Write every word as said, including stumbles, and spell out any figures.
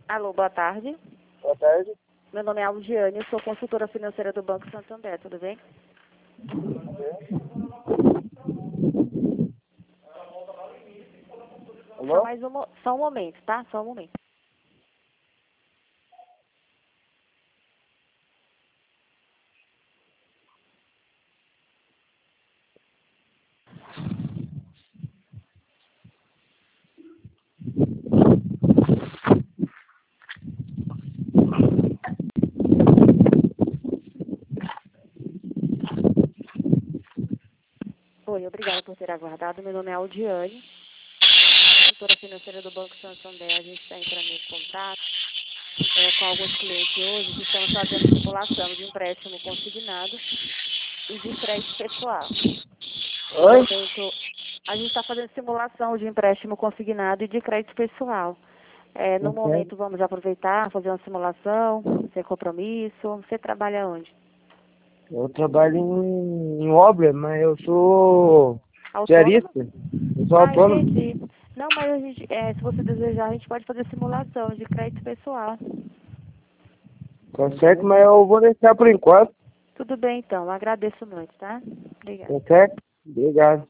Alô, boa tarde. Boa tarde. Meu nome é Aldiane, eu sou consultora financeira do Banco Santander, tudo bem? Só Alô? mais um, mo- só um momento, tá? Só um momento. Oi, obrigada por ter aguardado. Meu nome é Aldiane, consultora financeira do Banco Santander. A gente está entrando em contato é, com alguns clientes hoje que estamos fazendo simulação de empréstimo consignado e de crédito pessoal. No Oi? momento, a gente está fazendo simulação de empréstimo consignado e de crédito pessoal. É, no Ok. momento, vamos aproveitar, fazer uma simulação, sem compromisso. Você trabalha onde? Eu trabalho em, em obra, mas eu sou Autônomo? diarista. Eu sou Ah, autônomo. entendi. Não, mas a gente, é, se você desejar, a gente pode fazer simulação de crédito pessoal. Consegue, mas eu vou deixar por enquanto. Tudo bem, então. Agradeço muito, tá? Obrigada. Consegue? Obrigado.